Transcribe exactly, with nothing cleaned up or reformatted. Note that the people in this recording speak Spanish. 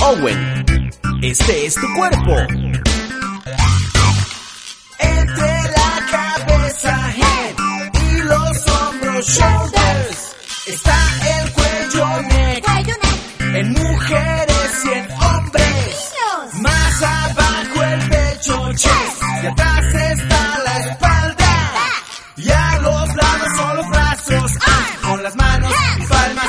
Owen. Este es tu cuerpo. Entre la cabeza, head, y los hombros, shoulders, está el cuello, neck, en mujeres y en hombres. Más abajo el pecho, chest, y atrás está la espalda. Y a los lados son los brazos, con las manos y palmas